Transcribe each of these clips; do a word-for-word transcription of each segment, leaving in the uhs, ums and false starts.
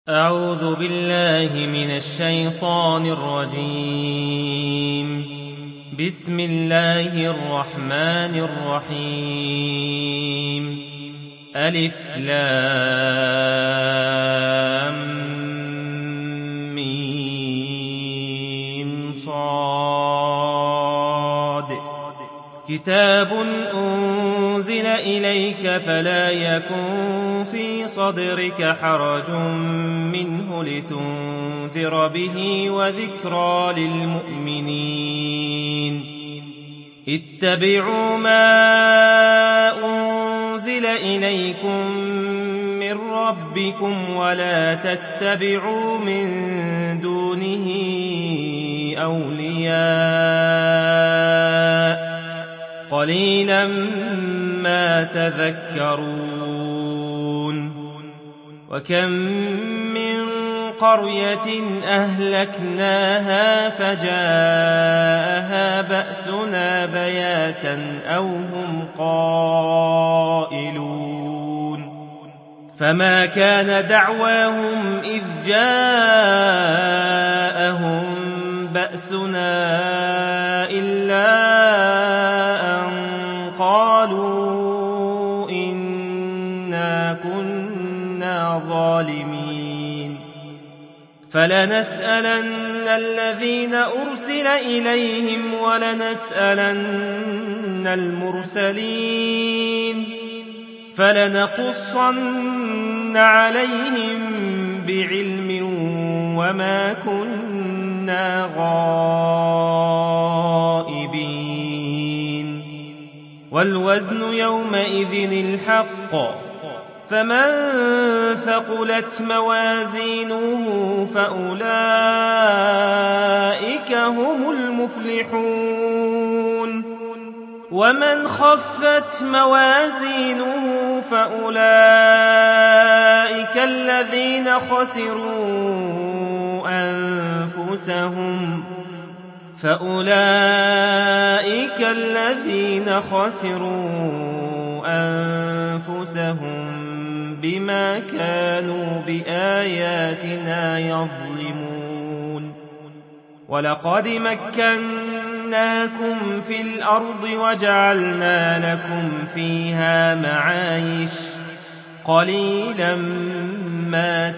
أعوذ بالله من الشيطان الرجيم. بسم الله الرحمن الرحيم. ألف لام ميم صاد. كتاب أنزل إليك فلا يكن في صدرك حرج منه لتنذر به وذكرى للمؤمنين. اتبعوا ما أنزل إليكم من ربكم ولا تتبعوا من دونه أولياء قليلا ما تذكرون. وكم من قرية أهلكناها فجاءها بأسنا بياتا أو هم قائلون. فما كان دعواهم إذ جاءهم بأسنا إلا أن قالوا إنا كنا ظالمين. فلنسألن الذين أرسل إليهم ولنسألن المرسلين فلنقصن عليهم بعلم وما كنا غائبين. والوزن يومئذ الحق فمن ثقلت موازينه فأولئك هم المفلحون. ومن خفت موازينه فأولئك الذين خسروا أنفسهم فأولئك الذين خسروا أنفسهم بما كانوا بآياتنا يظلمون. ولقد مكناكم في الأرض وجعلنا لكم فيها معايش قليلا ما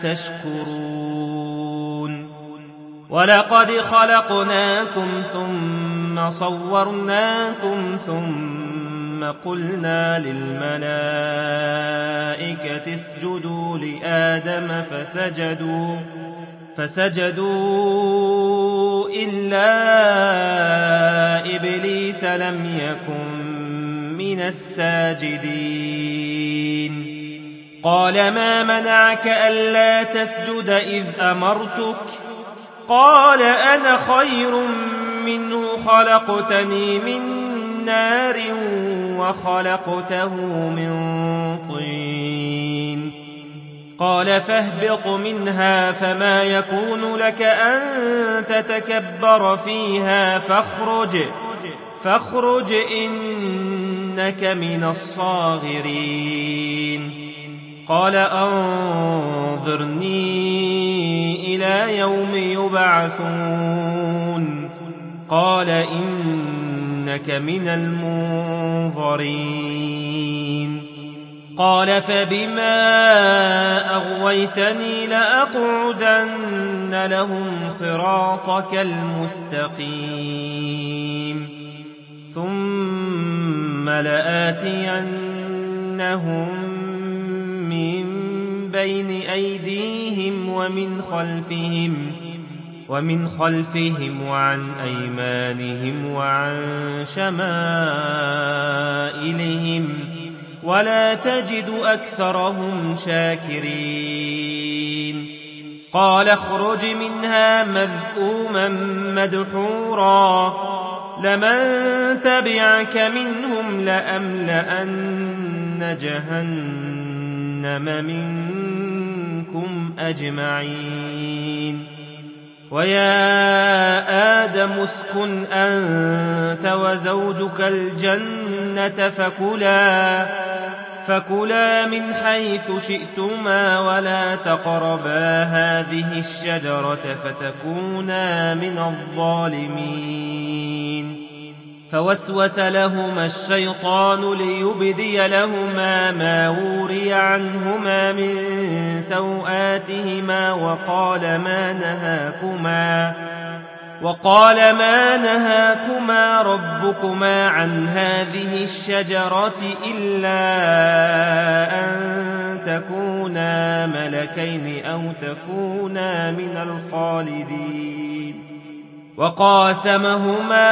تشكرون. ولقد خلقناكم ثم صورناكم ثم قلنا للملائكة اسجدوا لآدم فسجدوا فسجدوا إلا إبليس لم يكن من الساجدين. قال ما منعك ألا تسجد إذ أمرتك؟ قال أنا خير منه خلقتني من نار وخلقته من طين. قال فاهبط منها فما يكون لك أن تتكبر فيها فاخرج فاخرج إنك من الصاغرين. قال أنظرني إلى يوم يبعثون. قال إنك من المنظرين. قال فبما أغويتني لأقعدن لهم صراطك المستقيم ثم لآتينهم من بين أيديهم ومن خلفهم ومن خلفهم وعن أيمانهم وعن شمائلهم ولا تجد أكثرهم شاكرين. قال اخرج منها مذءوما مدحورا لمن تبعك منهم لأملأن جهنم منكم أجمعين. ويا آدم اسكن أنت وزوجك الجنة فكلا فكلا من حيث شئتما ولا تقربا هذه الشجرة فتكونا من الظالمين. فوسوس لهما الشيطان ليبدي لهما ما وري عنهما من سوآتهما وقال ما نهاكما وقال ما نهاكما ربكما عن هذه الشجرة إلا أن تكونا ملكين أو تكونا من الخالدين. وقاسمهما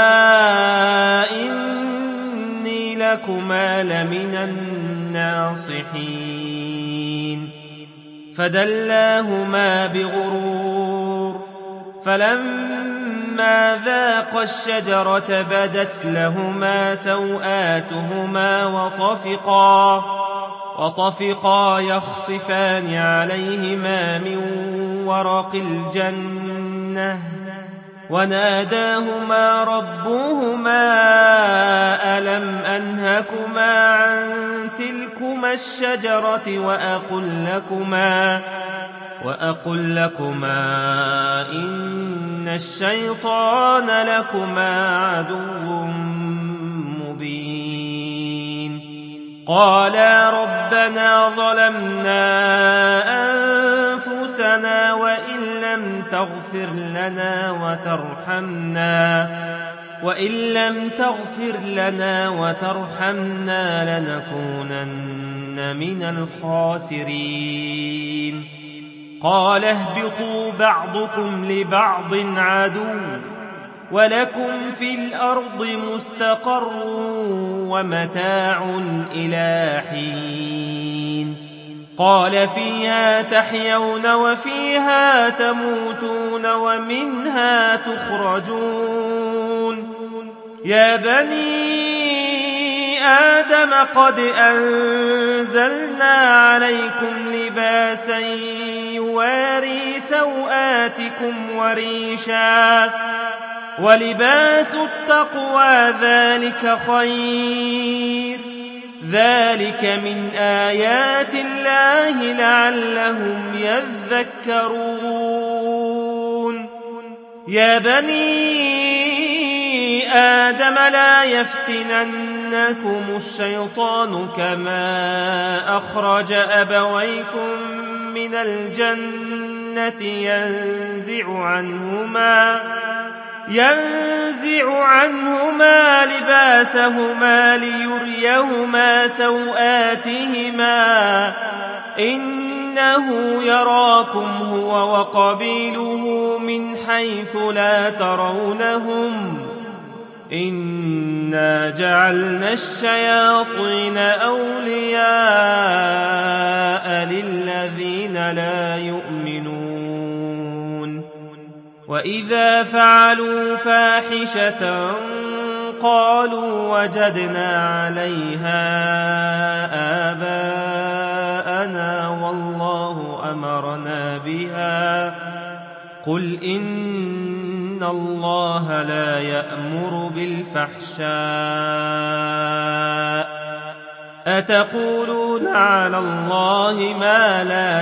إني لكما لمن الناصحين. فدلاهما بغرور فلما ذاقا الشجرة بدت لهما سوآتهما وطفقا وطفقا يخصفان عليهما من ورق الجنة وناداهما ربهما ألم أنهكما عن تلكما الشجرة وأقل لكما وأقل لكما إن الشيطان لكما عدو مبين. قالا ربنا ظلمنا أنفسنا وإن لم تغفر لنا وترحمنا وإن لم تغفر لنا وترحمنا لنكونن من الخاسرين. قال اهبطوا بعضكم لبعض عدو ولكم في الأرض مستقر ومتاع إلى حين. قال فيها تحيون وفيها تموتون ومنها تخرجون. يا بني آدم قد أنزلنا عليكم لباسا يواري سوآتكم وريشا ولباس التقوى ذلك خير ذلك من آيات الله لعلهم يذكرون. يا بني آدم لا يفتننكم الشيطان كما أخرج أبويكم من الجنة ينزع عنهما ينزع عنهما لباسهما ليريهما سوآتهما إنه يراكم هو وقبيله من حيث لا ترونهم إنا جعلنا الشياطين أولياء للذين لا يؤمنون. وإذا فعلوا فاحشة قالوا وجدنا عليها آباءنا والله أمرنا بها قل إن الله لا يأمر بالفحشاء أتقولون على الله ما لا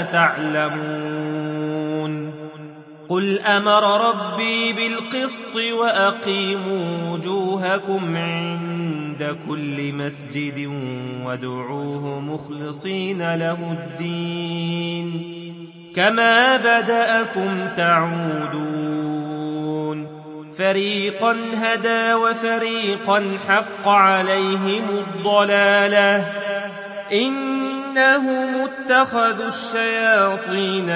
تعلمون. قل أمر ربي بالقسط وأقيموا وجوهكم عند كل مسجد وادعوه مخلصين له الدين كما بدأكم تعودون. فريقا هدى وفريقا حق عليهم الضلالة إنهم اتخذوا الشياطين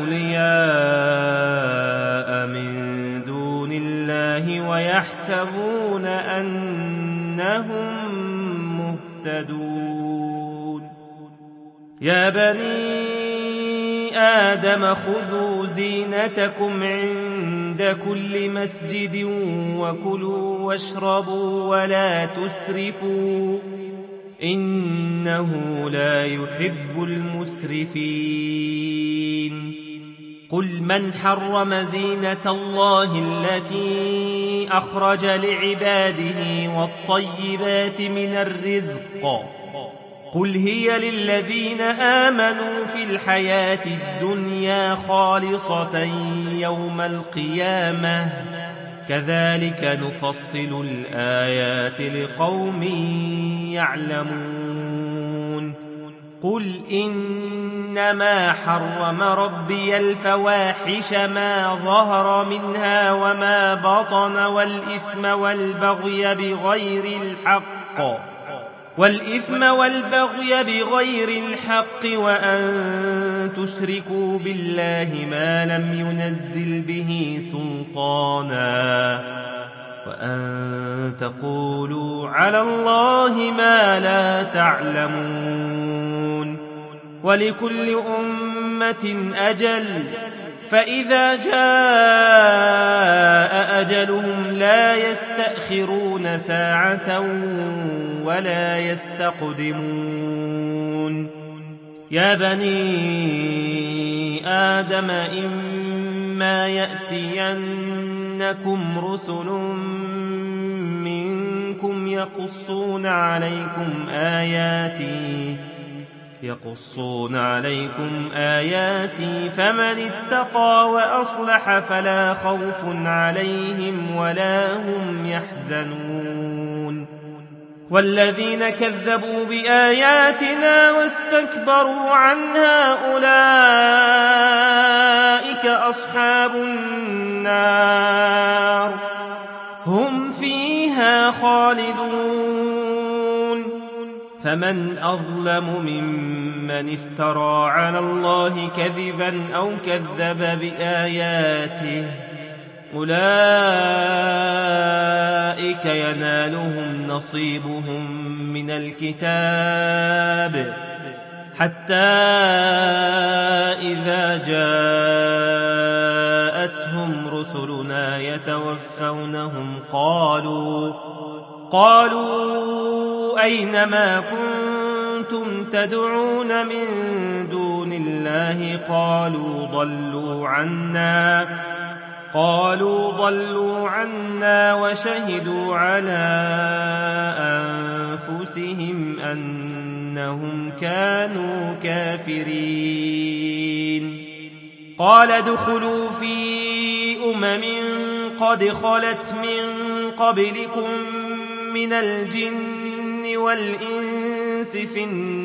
أولياء من دون الله ويحسبون أنهم مهتدون. يا بني آدم خذوا زينتكم عند كل مسجد وكلوا واشربوا ولا تسرفوا إنه لا يحب المسرفين. قل من حرم زينة الله التي أخرج لعباده والطيبات من الرزق قل هي للذين آمنوا في الحياة الدنيا خالصة يوم القيامة كذلك نفصل الآيات لقوم يعلمون قل إنما حرم ربي الفواحش ما ظهر منها وما بطن والإثم والبغي بغير الحق والإثم والبغي بغير الحق وأن تشركوا بالله ما لم ينزل به سلطانا وأن تقولوا على الله ما لا تعلمون ولكل أمة أجل فإذا جاء أجلهم لا يستأخرون ساعة ولا يستقدمون يا بني آدم إما يأتينكم رسل منكم يقصون عليكم آياتي يقصون عليكم آياتي فمن اتقى وأصلح فلا خوف عليهم ولا هم يحزنون والذين كذبوا بآياتنا واستكبروا عنها أولئك أصحاب النار هم فيها خالدون فمن أظلم ممن افترى على الله كذبا أو كذب بآياته أولئك ينالهم نصيبهم من الكتاب حتى إذا جاءتهم رسلنا يتوفونهم قالوا قالوا أين ما كنتم تدعون من دون الله قالوا ضلوا عنا قالوا ضلوا عنا وشهدوا على أنفسهم أنهم كانوا كافرين قال ادخلوا في أمم قد خلت من قبلكم من الجن والإنس في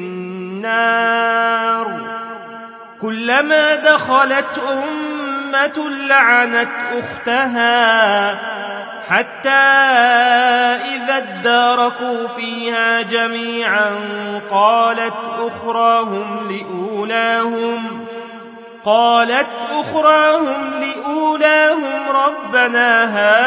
النار كلما دخلت أمة لعنت أختها حتى إذا اداركوا فيها جميعا قالت أخراهم لأولاهم قالت أخراهم لأولاهم ربنا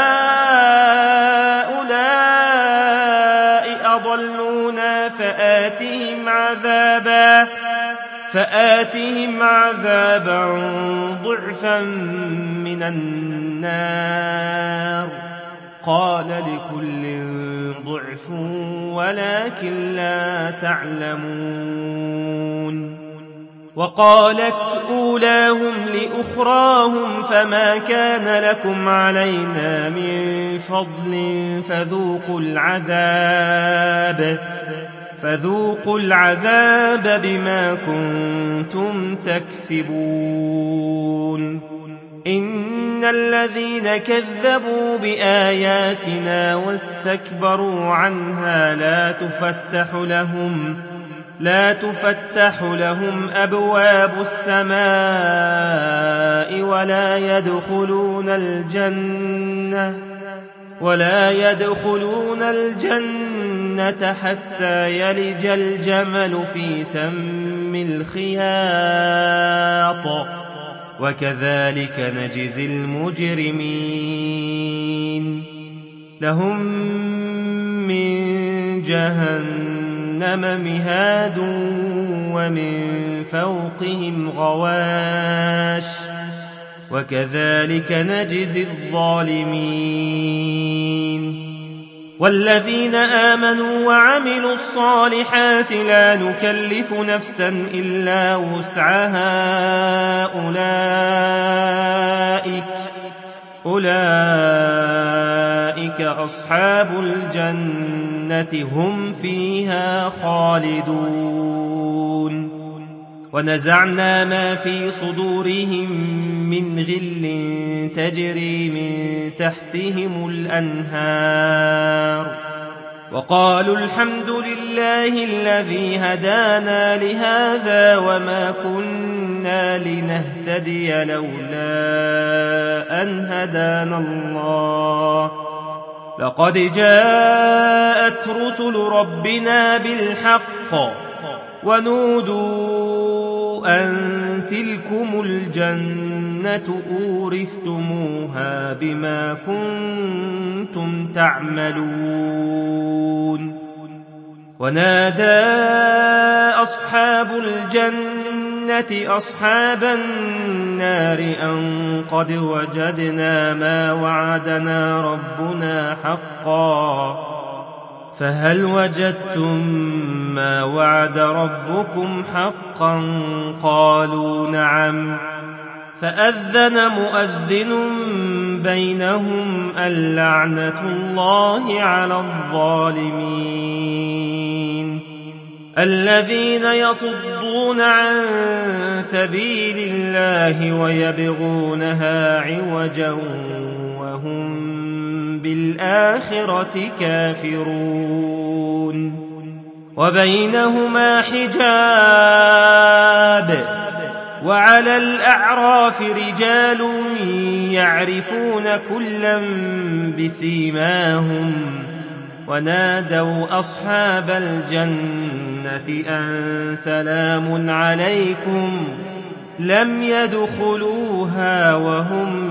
هؤلاء أضلونا فآتهم عذابا فآتهم عذابا ضعفا من النار قال لكل ضعف ولكن لا تعلمون وقالت أولاهم لأخراهم فما كان لكم علينا من فضل فذوقوا العذاب فذوقوا العذاب بما كنتم تكسبون إن الذين كذبوا بآياتنا واستكبروا عنها لا تفتح لهم لا تفتح لهم أبواب السماء ولا يدخلون الجنة ولا يدخلون الجنة حتى يلج الجمل في سم الخياط وكذلك نجزي المجرمين لهم من جهنم مهاد ومن فوقهم غواش وكذلك نجزي الظالمين والذين آمنوا وعملوا الصالحات لا نكلف نفسا إلا وسعها أولئك أولئك أصحاب الجنة هم فيها خالدون ونزعنا ما في صدورهم من غل تجري من تحتهم الأنهار وقالوا الحمد لله الذي هدانا لهذا وما كنا لنهتدي لولا أن هدانا الله لقد جاءت رسل ربنا بالحق ونودوا أن تلكم الجنة أورثتموها بما كنتم تعملون ونادى أصحاب الجنة أصحاب النار أن قد وجدنا ما وعدنا ربنا حقا فهل وجدتم ما وعد ربكم حقا قالوا نعم فأذن مؤذن بينهم اللعنة الله على الظالمين الذين يصدون عن سبيل الله ويبغونها عوجا وهم بالآخرة كافرون وبينهما حجاب وعلى الأعراف رجال يعرفون كلا بسيماهم ونادوا أصحاب الجنة أن سلام عليكم لم يدخلوها وهم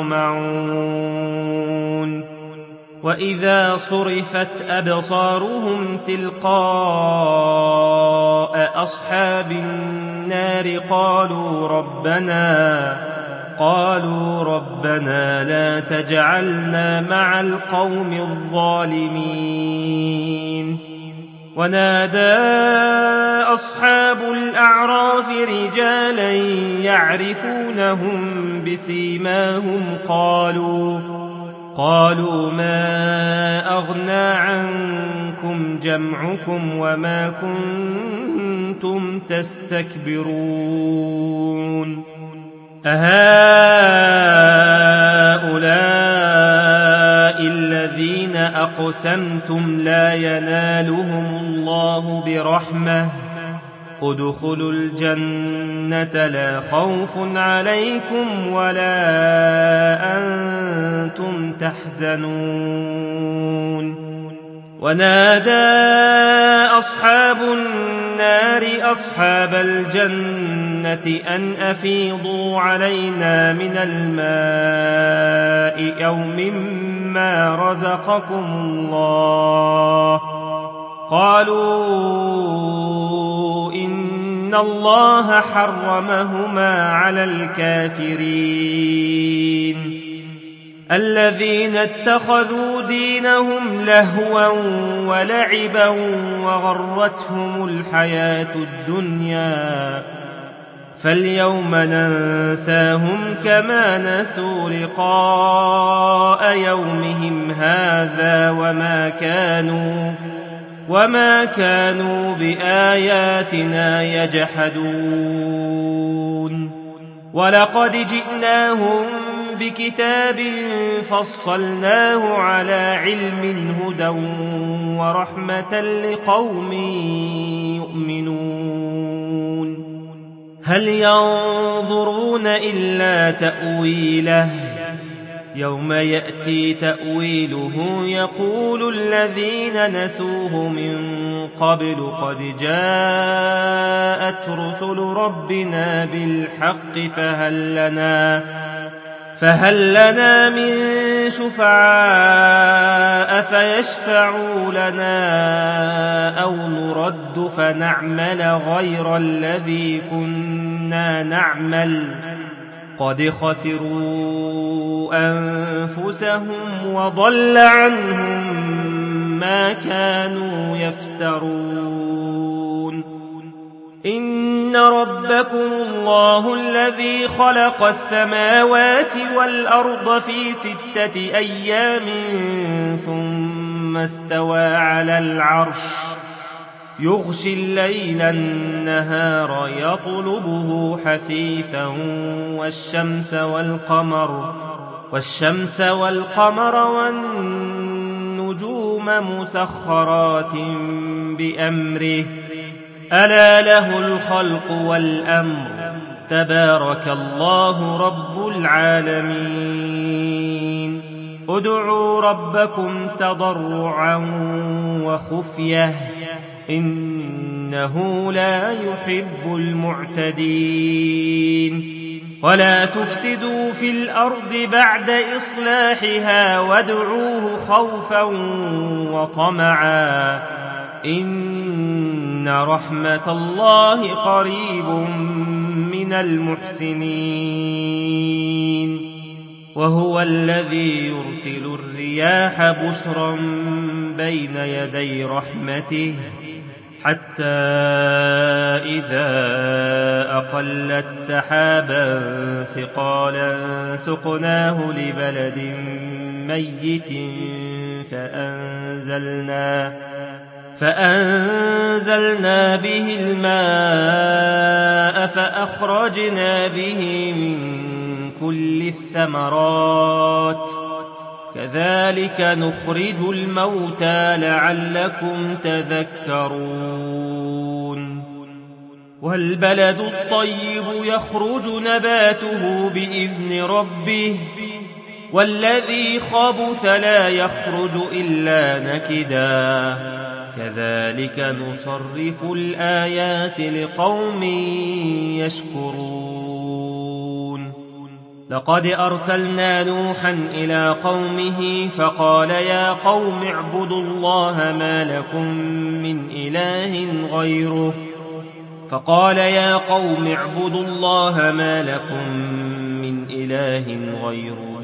يطمعون وإذا صرفت أبصارهم تلقاء أصحاب النار قالوا ربنا قالوا ربنا لا تجعلنا مع القوم الظالمين ونادى أصحاب الأعراف رجالا يعرفونهم بسيماهم قالوا قالوا ما أغنى عنكم جمعكم وما كنتم تستكبرون أهؤلاء الذين أقسمتم لا ينالهم الله برحمة ادخلوا الجنة لا خوف عليكم ولا أنتم تحزنون ونادى أصحاب النار أصحاب الجنة أن أفيضوا علينا من الماء أو مما رزقكم الله قالوا إن الله حرمهما على الكافرين الذين اتخذوا دينهم لهوا ولعبا وغرتهم الحياة الدنيا فاليوم ننساهم كما نسوا لقاء يومهم هذا وما كانوا وما كانوا بآياتنا يجحدون ولقد جئناهم بكتاب فصلناه على علم هدى ورحمة لقوم يؤمنون هل ينظرون إلا تأويله يوم يأتي تأويله يقول الذين نسوه من قبل قد جاءت رسل ربنا بالحق فهل لنا فهل لنا من شفعاء فيشفعوا لنا أو نرد فنعمل غير الذي كنا نعمل قد خسروا أنفسهم وضل عنهم ما كانوا يفترون إن ربكم الله الذي خلق السماوات والأرض في ستة أيام ثم استوى على العرش يغشي الليل النهار يطلبه حثيثا والشمس والقمر والشمس والقمر والنجوم مسخرات بأمره ألا له الخلق والأمر تبارك الله رب العالمين ادعوا ربكم تضرعا وخفية إنه لا يحب المعتدين ولا تفسدوا في الأرض بعد إصلاحها وادعوه خوفا وطمعا إن رحمة الله قريب من المحسنين وهو الذي يرسل الرياح بشرا بين يدي رحمته حتى إذا أقلت سحابا ثقالا سقناه لبلد ميت فأنزلنا فأنزلنا به الماء فأخرجنا به من كل الثمرات كذلك نخرج الموتى لعلكم تذكرون والبلد الطيب يخرج نباته بإذن ربه والذي خبث لا يخرج إلا نكدا كذلك نصرف الآيات لقوم يشكرون لقد أرسلنا نوحا إلى قومه فقال يا قوم اعبدوا الله ما لكم من إله غيره فقال يا قوم اعبدوا الله ما لكم من إله غيره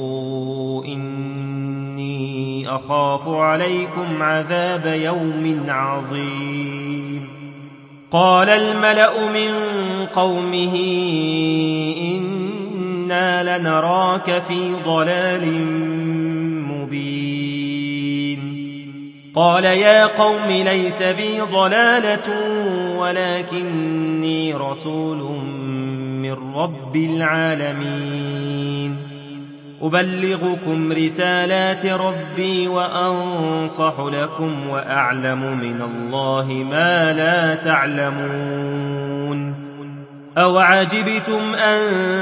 إني أخاف عليكم عذاب يوم عظيم قال الملأ من قومه إنا لنراك في ضلال مبين قال يا قوم ليس بي ضلالة ولكني رسول من رب العالمين أبلغكم رسالات ربي وأنصح لكم وأعلم من الله ما لا تعلمون أو عجبتم أن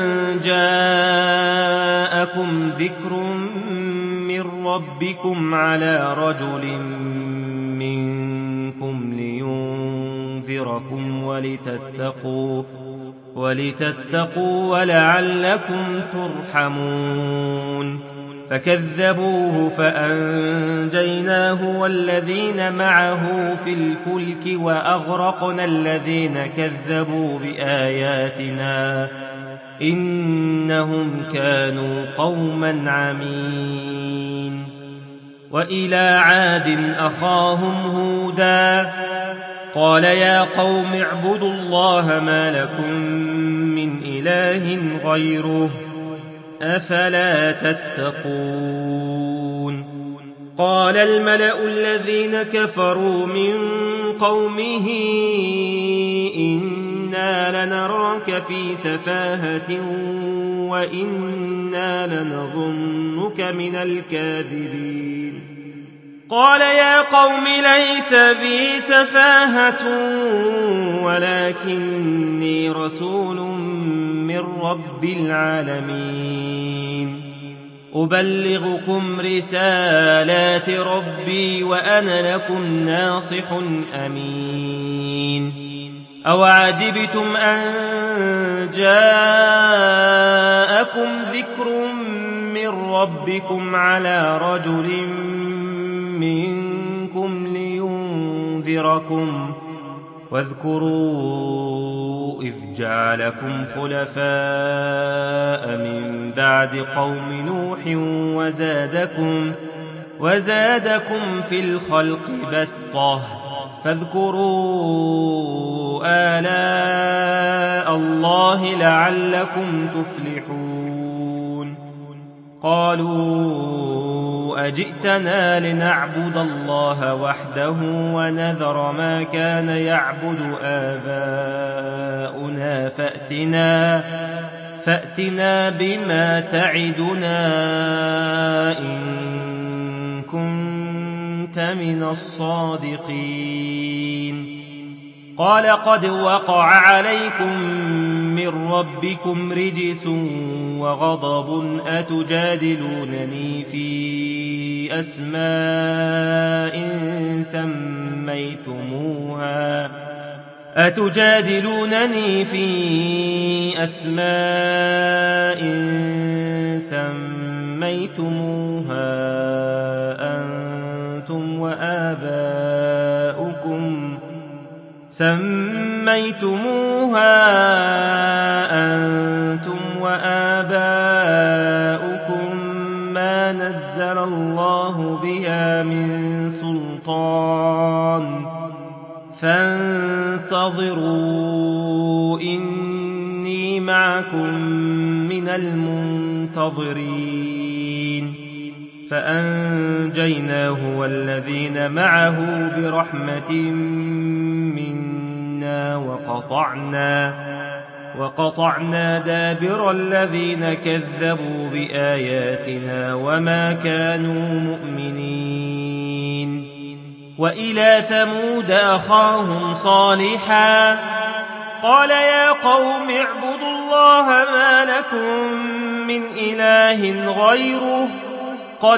جاءكم ذكر من ربكم على رجل منكم لينذركم ولتتقوا ولتتقوا ولعلكم ترحمون فكذبوه فأنجيناه والذين معه في الفلك وأغرقنا الذين كذبوا بآياتنا إنهم كانوا قوما عمين وإلى عاد أخاهم هودا قال يا قوم اعبدوا الله ما لكم من إله غيره أفلا تتقون قال الملأ الذين كفروا من قومه إنا لنراك في سفاهة وإنا لنظنك من الكاذبين قال يا قوم ليس بي سفاهة ولكني رسول من رب العالمين أبلغكم رسالات ربي وأنا لكم ناصح أمين أو عجبتم أن جاءكم ذكر من ربكم على رجل منكم لينذركم واذكروا إذ جعلكم خلفاء من بعد قوم نوح وزادكم وزادكم في الخلق بسطة فاذكروا آلاء الله لعلكم تفلحون قالوا أجئتنا لنعبد الله وحده ونذر ما كان يعبد آباؤنا فأتنا فأتنا بما تعدنا إن كنت من الصادقين قال قد وقع عليكم من ربكم رجس وغضب أتجادلونني في أسماء سميتموها أتجادلونني في أسماء سميتموها أنتم وآباؤكم سميتموها أنتم وآباؤكم ما نزل الله بها من سلطان فانتظروا إني معكم من المنتظرين فأنجيناه والذين معه برحمة منا وقطعنا وقطعنا دابر الذين كذبوا بآياتنا وما كانوا مؤمنين وإلى ثمود أخاهم صالحا قال يا قوم اعبدوا الله ما لكم من إله غيره قد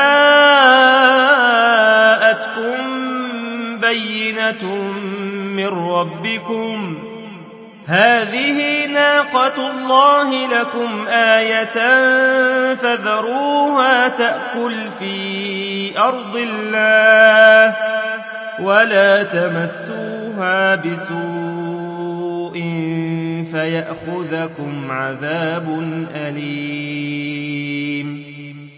جاءتكم بينة من ربكم هذه ناقة الله لكم آية فذروها تأكل في أرض الله ولا تمسوها بسوء فيأخذكم عذاب أليم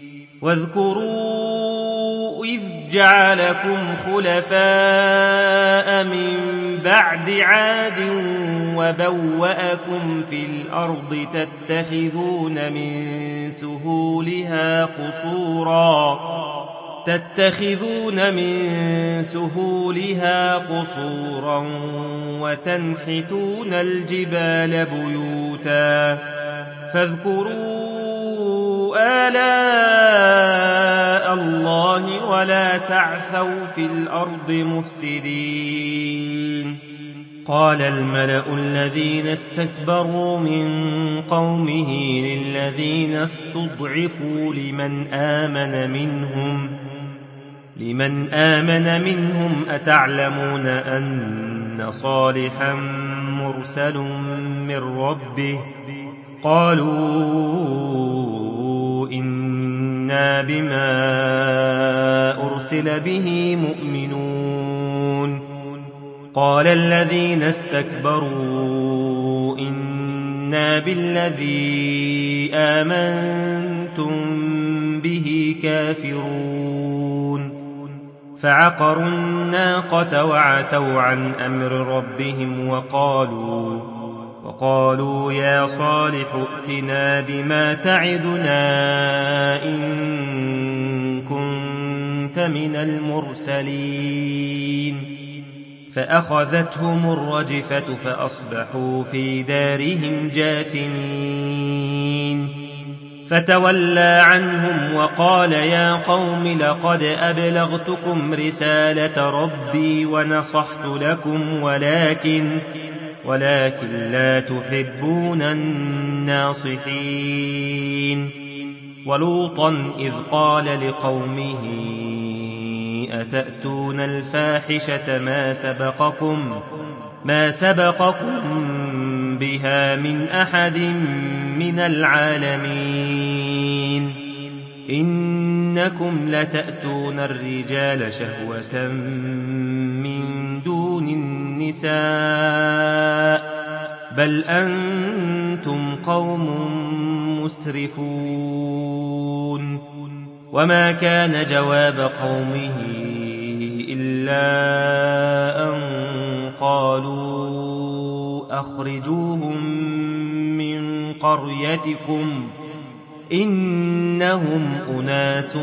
واذكروا إذ جعلكم خلفاء من بعد عاد وبوأكم في الأرض تتخذون من سهولها قصورا تتخذون من سهولها قصورا وتنحتون الجبال بيوتا فاذكروا آلاء الله ولا تعثوا في الأرض مفسدين قال الملأ الذين استكبروا من قومه للذين استضعفوا لمن آمن منهم لمن آمن منهم أتعلمون أن صالحا مرسل من ربه قالوا إنا بما أرسل به مؤمنون قال الذين استكبروا إنا بالذي آمنتم به كافرون فعقروا الناقة وعتوا عن أمر ربهم وقالوا وقالوا يا صالح ائتنا بما تعدنا إن كنت من المرسلين فأخذتهم الرجفة فأصبحوا في دارهم جاثمين فتولى عنهم وقال يا قوم لقد أبلغتكم رسالة ربي ونصحت لكم ولكن ولكن لا تحبون الناصحين ولوطا إذ قال لقومه أتأتون الفاحشة ما سبقكم ما سبقكم بها من أحد من العالمين إنكم لتأتون الرجال شهوة من دون النساء بل أنتم قوم مسرفون وما كان جواب قومه إلا أن قالوا أخرجوهم من قريتكم إنهم أناس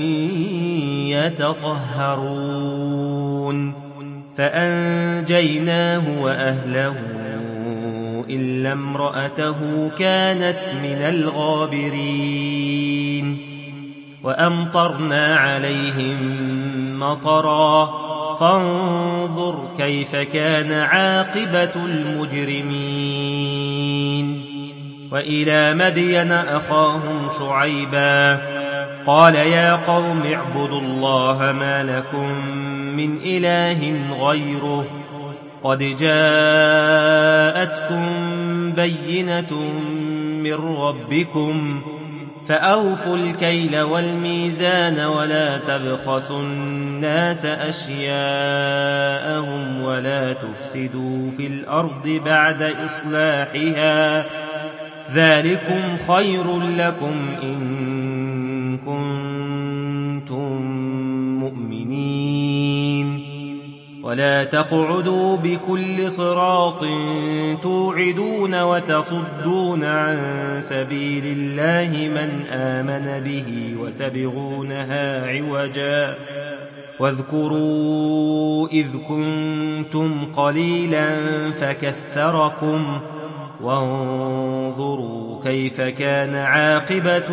يتطهرون فأنجيناه وأهله إلا امرأته كانت من الغابرين وأمطرنا عليهم مطرا فانظر كيف كان عاقبة المجرمين وإلى مدين أخاهم شعيبا قال يا قوم اعبدوا الله ما لكم من إله غيره قد جاءتكم بينة من ربكم فأوفوا الكيل والميزان ولا تبخسوا الناس أشياءهم ولا تفسدوا في الأرض بعد إصلاحها ذلكم خير لكم إن كنتم مؤمنين ولا تقعدوا بكل صراط توعدون وتصدون عن سبيل الله من آمن به وتبغونها عوجا واذكروا إذ كنتم قليلا فكثركم وانظروا كيف كان عاقبة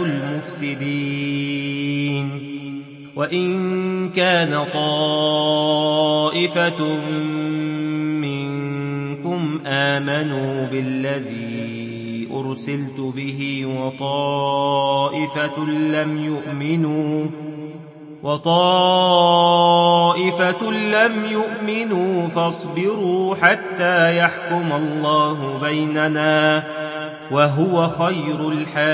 المفسدين وإن كان طائفة منكم آمنوا بالذي أرسلت به وطائفة لم يؤمنوا وطائفة لم يؤمنوا فاصبروا حتى يحكم الله بيننا وهو خير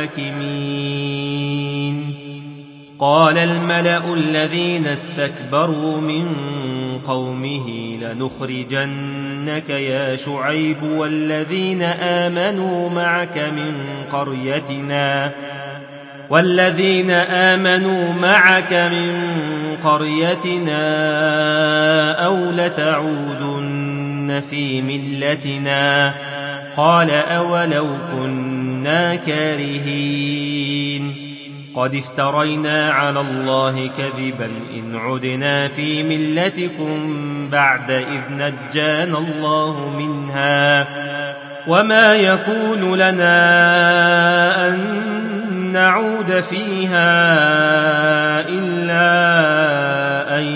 الحاكمين قال الملأ الذين استكبروا من قومه لنخرجنك يا شعيب والذين آمنوا معك من قريتنا والذين آمنوا معك من قريتنا أو لتعودن في ملتنا قال أولو كنا كارهين قد افترينا على الله كذبا إن عدنا في ملتكم بعد إذ نجانا الله منها وما يكون لنا أن نعود فيها إلا أن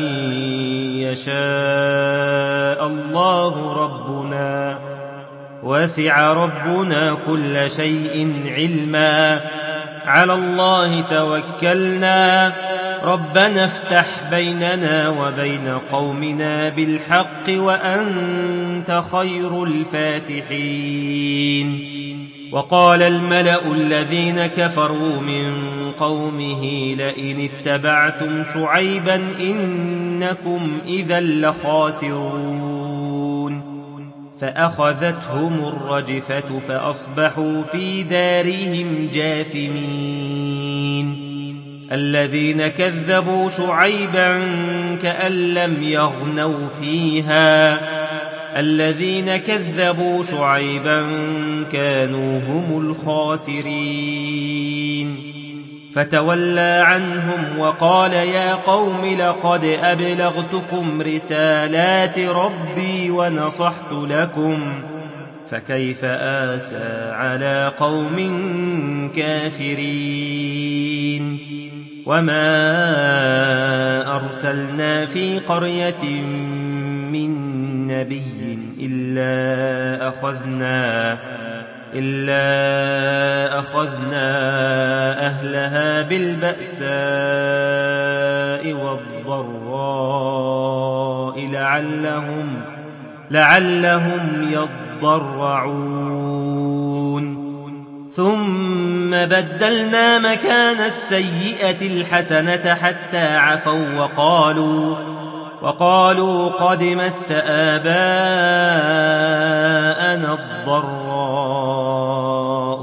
يشاء الله ربنا وسع ربنا كل شيء علما على الله توكلنا ربنا افتح بيننا وبين قومنا بالحق وأنت خير الفاتحين وقال الملأ الذين كفروا من قومه لئن اتبعتم شعيبا إنكم إذا لخاسرون فأخذتهم الرجفة فأصبحوا في دارهم جاثمين الذين كذبوا شعيبا كأن لم يغنوا فيها الذين كذبوا شعيبا كانوا هم الخاسرين فتولى عنهم وقال يا قوم لقد أبلغتكم رسالات ربي ونصحت لكم فكيف آسى على قوم كافرين وما أرسلنا في قرية من نبي إلا أخذنا إلا أخذنا أهلها بالبأساء والضراء لعلهم لعلهم يضرعون ثم بدلنا مكان السيئة الحسنة حتى عفوا وقالوا وقالوا قد مس آباءنا الضراء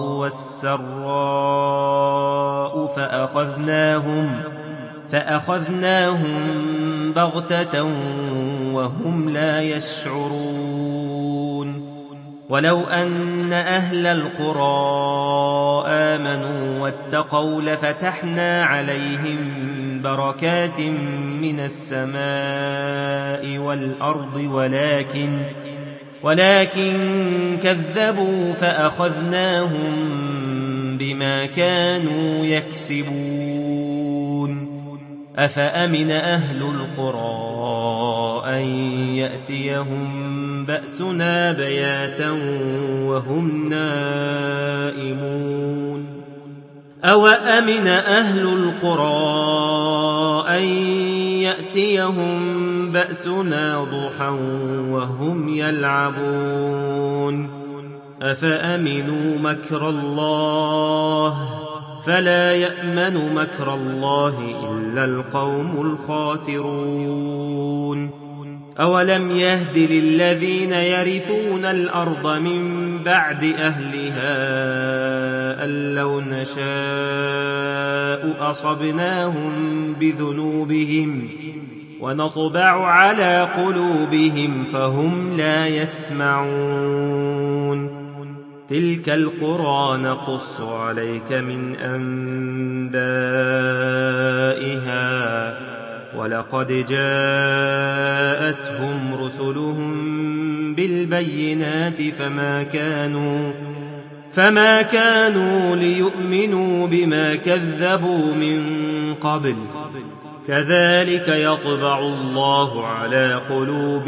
والسراء فأخذناهم فأخذناهم بغتة وهم لا يشعرون ولو أن أهل القرى آمنوا واتقوا لفتحنا عليهم بركات من السماء والأرض ولكن ولكن كذبوا فأخذناهم بما كانوا يكسبون أفأمن أهل القرى أن يأتيهم بأسنا بياتا وهم نائمون أوأمن أهل القرى أن يأتيهم بأسنا ضحى وهم يلعبون أفأمنوا مكر الله فلا يأمن مكر الله إلا القوم الخاسرون أولم يهد للذين يرثون الأرض من بعد أهلها أن لو نشاء أصبناهم بذنوبهم ونطبع على قلوبهم فهم لا يسمعون تلك القرى نقص عليك من أنبائها ولقد جاءتهم رسلهم بالبينات فما كانوا فما كانوا ليؤمنوا بما كذبوا من قبل كذلك يطبع الله على قلوب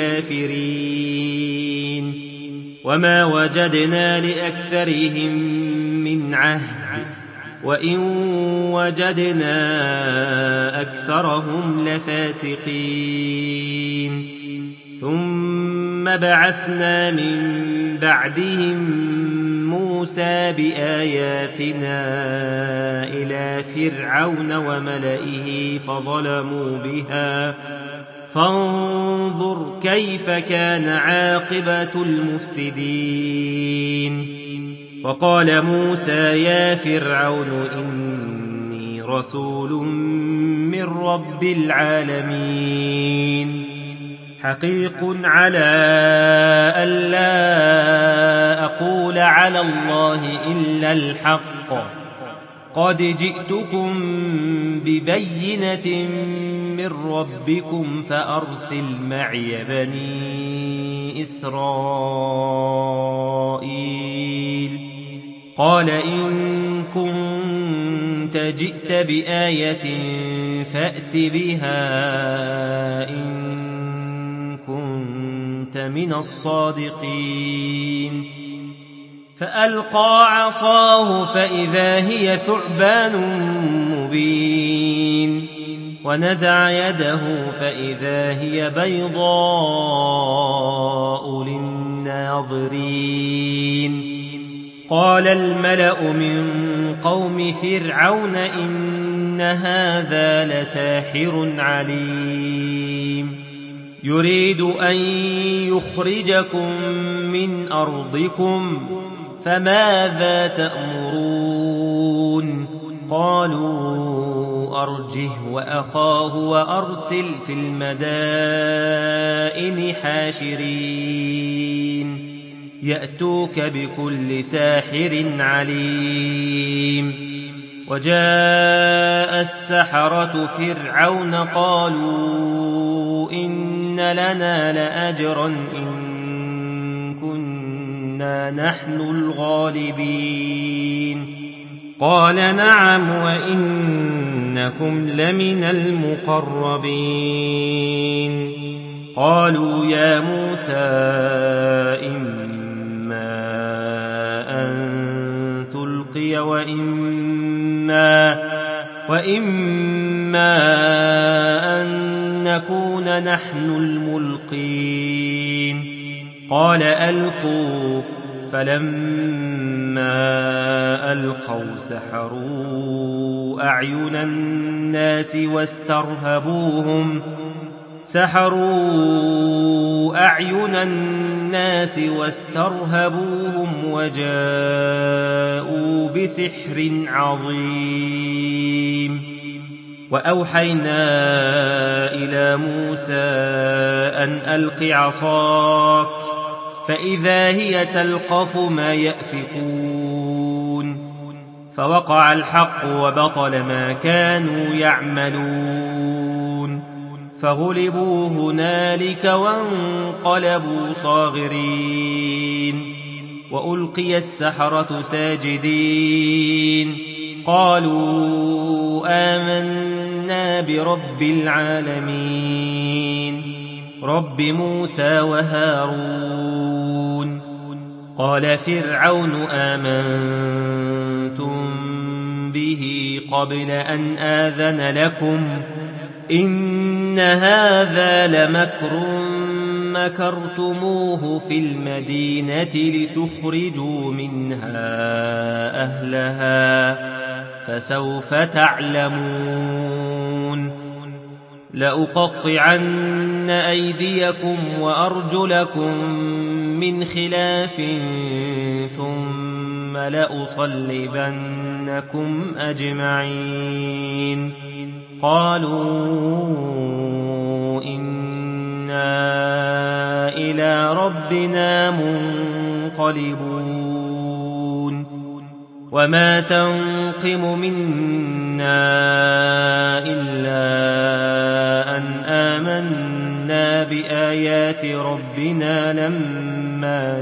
الكافرين وما وجدنا لأكثرهم من عهد وإن وجدنا أكثرهم لفاسقين ثم بعثنا من بعدهم موسى بآياتنا إلى فرعون وملئه فظلموا بها فانظر كيف كان عاقبة المفسدين وقال موسى يا فرعون إني رسول من رب العالمين حقيق على ألا أقول على الله إلا الحق قد جئتكم ببينة من ربكم فأرسل معي بني إسرائيل قال إن كنت جئت بآية فأت بها إن كنت من الصادقين فألقى عصاه فإذا هي ثعبان مبين ونزع يده فإذا هي بيضاء للناظرين قال الملأ من قوم فرعون إن هذا لساحر عليم يريد أن يخرجكم من أرضكم فماذا تأمرون قالوا أرجه وأخاه وأرسل في المدائن حاشرين يأتوك بكل ساحر عليم وجاء السحرة فرعون قالوا إن لنا لأجرا إن كنا نحن الغالبين قال نعم وإنكم لمن المقربين قالوا يا موسى إما أن تلقي وإما, وإما أن نكون نحن الملقين قال ألقوا فلما ألقوا سحروا أعين الناس واسترهبوهم سحروا أعين الناس واسترهبوهم وجاءوا بسحر عظيم وأوحينا إلى موسى أن ألق عصاك فإذا هي تلقف ما يأفكون فوقع الحق وبطل ما كانوا يعملون فغلبوا هنالك وانقلبوا صاغرين وألقي السحرة ساجدين قالوا آمنا برب العالمين رب موسى وهارون قال فرعون آمنتم به قبل أن آذن لكم إن هذا لمكر مكرتموه في المدينة لتخرجوا منها أهلها فسوف تعلمون لأقطعن أيديكم وأرجلكم من خلاف ثم لأصلبنكم أجمعين قالوا إنا إلى ربنا منقلبون وما تنقم منا إلا أن آمنا بآيات ربنا لما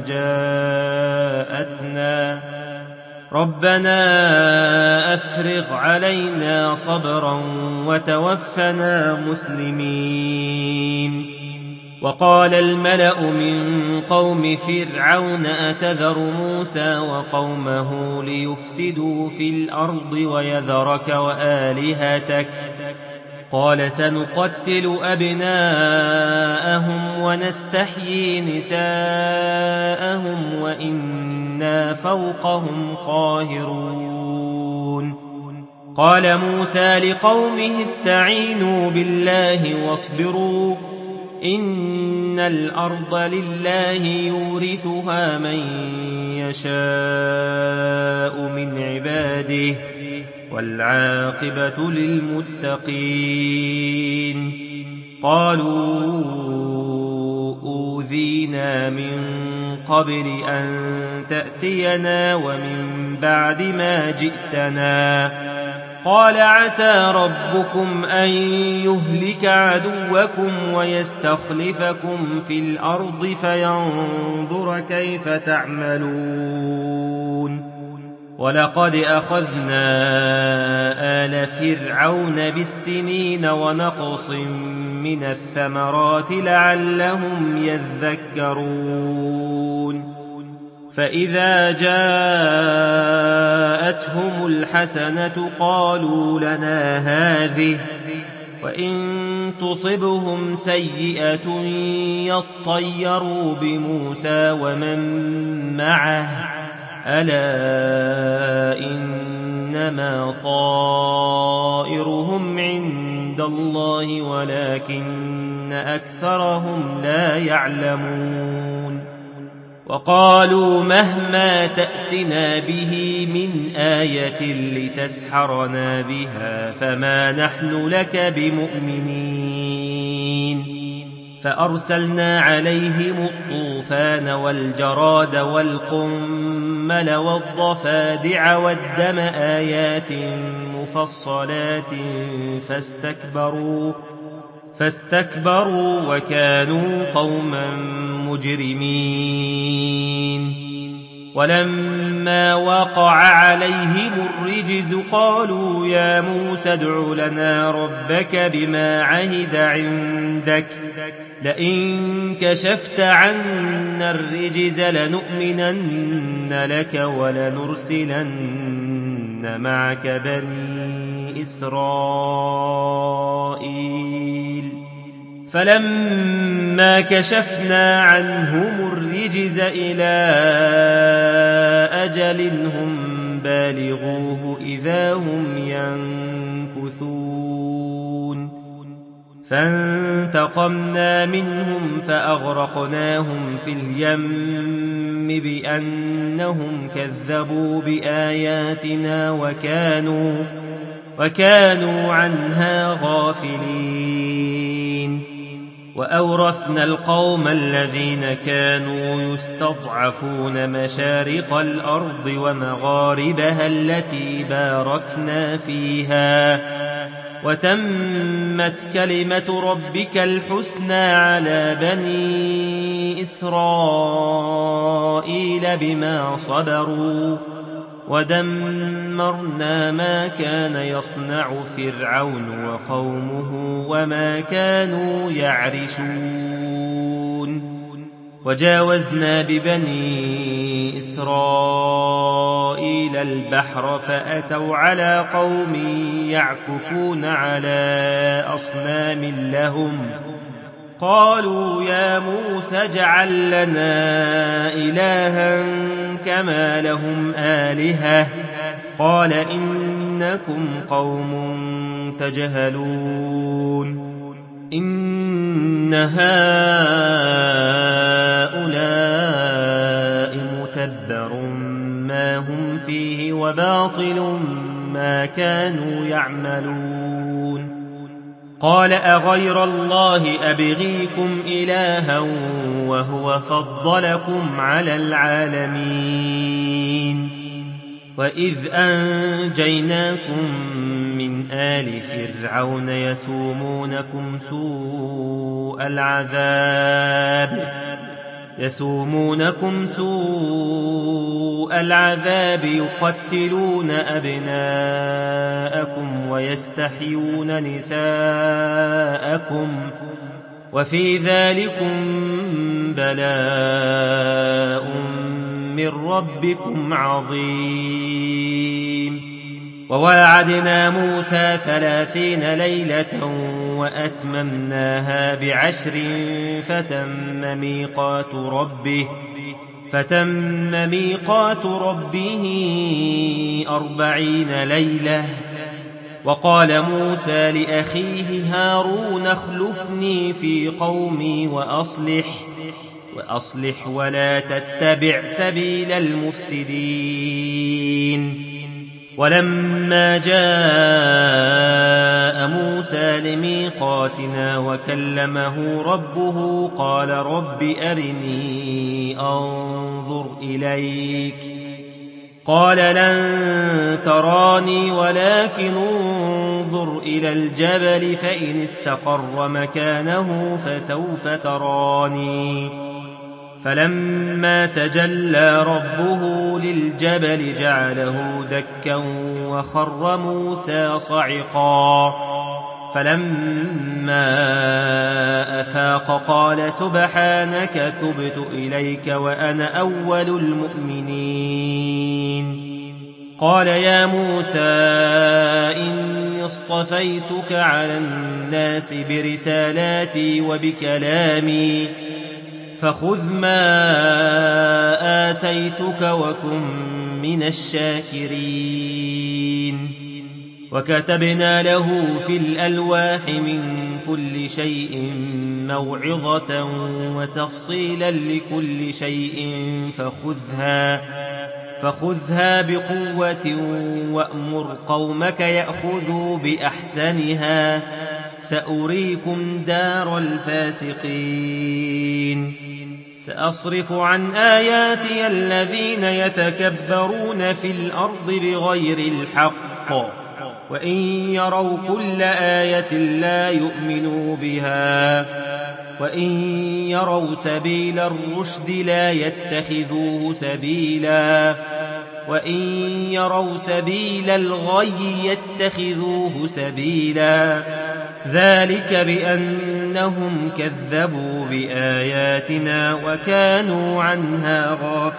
جاءتنا ربنا أفرغ علينا صبرا وتوفنا مسلمين وقال الملأ من قوم فرعون أتذر موسى وقومه ليفسدوا في الأرض ويذرك وآلهتك قال سنقتل أبناءهم ونستحيي نساءهم وإنا فوقهم قاهرون قال موسى لقومه استعينوا بالله واصبروا إن الأرض لله يورثها من يشاء من عباده والعاقبة للمتقين قالوا أوذينا من قبل أن تأتينا ومن بعد ما جئتنا قال عسى ربكم أن يهلك عدوكم ويستخلفكم في الأرض فينظر كيف تعملون ولقد أخذنا آل فرعون بالسنين ونقص من الثمرات لعلهم يذكرون فإذا جاءتهم الحسنة قالوا لنا هذه وإن تصبهم سيئة يطيروا بموسى ومن معه ألا إنما طائرهم عند الله ولكن أكثرهم لا يعلمون وقالوا مهما تأتنا به من آية لتسحرنا بها فما نحن لك بمؤمنين فأرسلنا عليهم الطوفان والجراد والقمل والضفادع والدم آيات مفصلات فاستكبروا فاستكبروا وكانوا قوما مجرمين ولما وقع عليهم الرجز قالوا يا موسى ادع لنا ربك بما عهد عندك لئن كشفت عنا الرجز لنؤمنن لك ولنرسلن معك بني إسرائيل فلما كشفنا عنهم الرجز إلى أجل هم بالغوه إذا هم ينكثون فانتقمنا منهم فأغرقناهم في اليم بأنهم كذبوا بآياتنا وكانوا وكانوا عنها غافلين وأورثنا القوم الذين كانوا يستضعفون مشارق الأرض ومغاربها التي باركنا فيها وتمت كلمة ربك الحسنى على بني إسرائيل بما صبروا ودمرنا ما كان يصنع فرعون وقومه وما كانوا يعرشون وجاوزنا ببني إسرائيل البحر فأتوا على قوم يعكفون على أصنام لهم قالوا يا موسى اجعل لنا إلها كما لهم آلهة قال إنكم قوم تجهلون إن هؤلاء متبر ما هم فيه وباطل ما كانوا يعملون قال أغير الله أبغيكم إلها وهو فضلكم على العالمين وإذ أنجيناكم من آل فرعون يسومونكم سوء العذاب يسومونكم سوء العذاب يقتلون أبناءكم ويستحيون نساءكم وفي ذلكم بلاء من ربكم عظيم وواعدنا موسى ثلاثين ليلة وأتممناها بعشر فتم ميقات ربه فتم ميقات ربه أربعين ليلة وقال موسى لأخيه هارون اخلفني في قومي وأصلح وأصلح ولا تتبع سبيل المفسدين ولما جاء موسى لميقاتنا وكلمه ربه قال رب أرني أنظر إليك قال لن تراني ولكن انظر إلى الجبل فإن استقر مكانه فسوف تراني فلما تجلى ربه للجبل جعله دكا وخر موسى صعقا فلما أفاق قال سبحانك تبت إليك وأنا أول المؤمنين قال يا موسى إني اصطفيتك على الناس برسالاتي وبكلامي فخذ ما آتيتك وكن من الشاكرين وكتبنا له في الألواح من كل شيء موعظة وتفصيلا لكل شيء فخذها فخذها بقوة وأمر قومك يأخذوا بأحسنها سأريكم دار الفاسقين سأصرف عن آياتي الذين يتكبرون في الأرض بغير الحق وإن يروا كل آية لا يؤمنوا بها وإن يروا سبيل الرشد لا يتخذوه سبيلا وإن يروا سبيل الغي يتخذوه سبيلا ذلك بأنهم كذبوا بآياتنا وكانوا عنها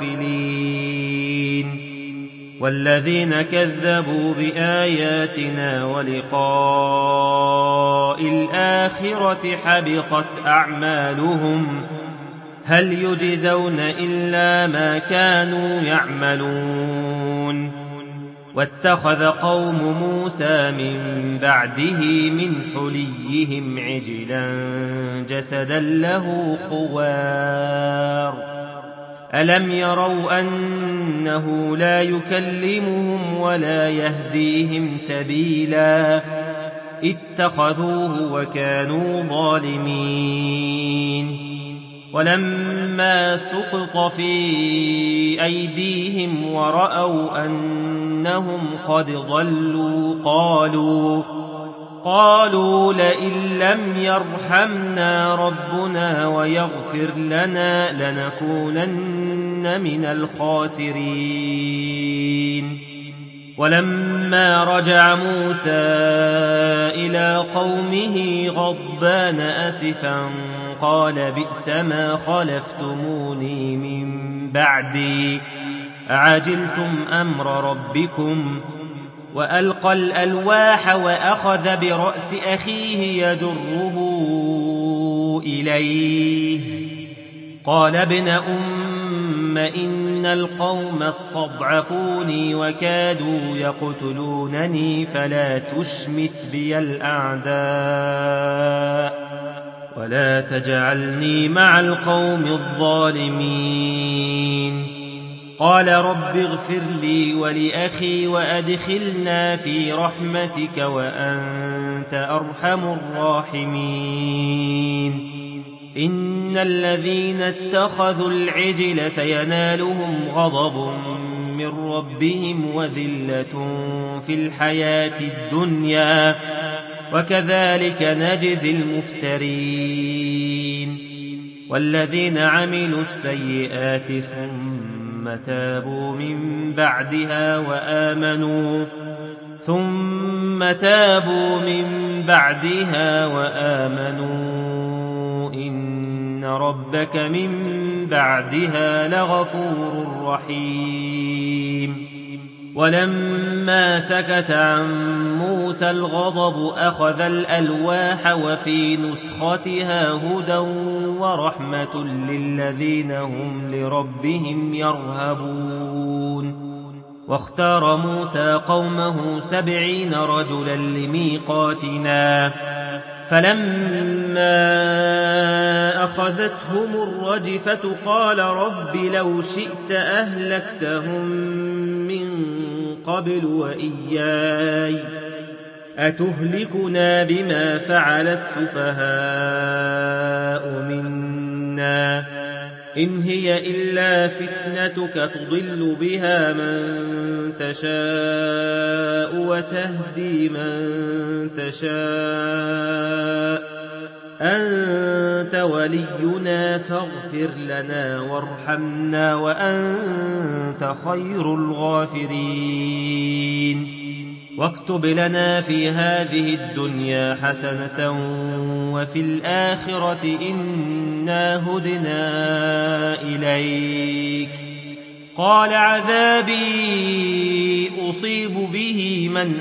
غافلين والذين كذبوا بآياتنا ولقاء الآخرة حبطت أعمالهم هل يجزون إلا ما كانوا يعملون واتخذ قوم موسى من بعده من حليهم عجلا جسدا له خوار ألم يروا أنه لا يكلمهم ولا يهديهم سبيلا اتخذوه وكانوا ظالمين. ولما سقط في أيديهم ورأوا أنهم قد ضلوا قالوا قالوا لئن لم يرحمنا ربنا ويغفر لنا لنكونن من الخاسرين. ولما رجع موسى إلى قومه غضبان أسفا قال بئس ما خلفتموني من بعدي أعجلتم أمر ربكم. وألقى الألواح وأخذ برأس أخيه يجره إليه قال ابن أم إن القوم استضعفوني وكادوا يقتلونني فلا تشمت بي الأعداء ولا تجعلني مع القوم الظالمين. قال رب اغفر لي ولأخي وأدخلنا في رحمتك وأنت أرحم الراحمين. إن الذين اتخذوا العجل سينالهم غضب من ربهم وذلة في الحياة الدنيا وكذلك نجزي المفترين. والذين عملوا السيئات ثم تابوا من بعدها وآمنوا ثم تابوا من بعدها وآمنوا إن ربك من بعدها لغفور رحيم. ولما سكت عن موسى الغضب أخذ الألواح وفي نسختها هدى ورحمة للذين هم لربهم يرهبون. واختار موسى قومه سبعين رجلا لميقاتنا فلما أخذتهم الرجفة قال رب لو شئت أهلكتهم من قبل وإياي أتهلكنا بما فعل السفهاء منا إن هي إلا فتنتك تضل بها من تشاء وتهدي من تشاء أنت ولينا فاغفر لنا وارحمنا وأنت خير الغافرين. واكتب لنا في هذه الدنيا حسنة وفي الآخرة إنا هدنا إليك. قال عذابي أصيب به من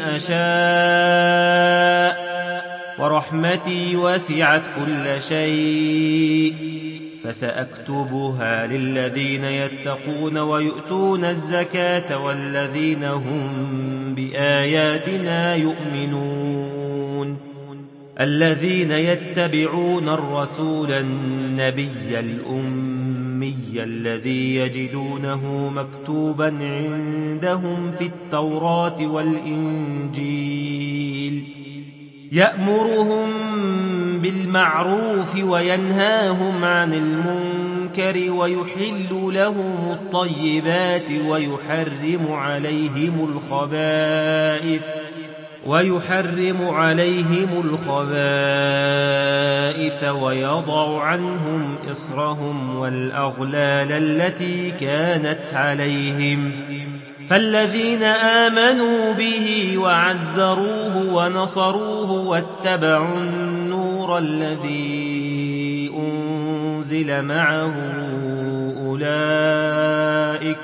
أشاء ورحمتي وسعت كل شيء فسأكتبها للذين يتقون ويؤتون الزكاة والذين هم بآياتنا يؤمنون. الذين يتبعون الرسول النبي الأمي الذي يجدونه مكتوبا عندهم في التوراة والإنجيل يأمرهم بالمعروف وينهاهم عن المنكر ويحل لهم الطيبات ويحرم عليهم الخبائث ويحرم عليهم الخبائث ويضع عنهم إصرهم والأغلال التي كانت عليهم. فالذين آمنوا به وعزروه ونصروه واتبعوا النور الذي أنزل معه أولئك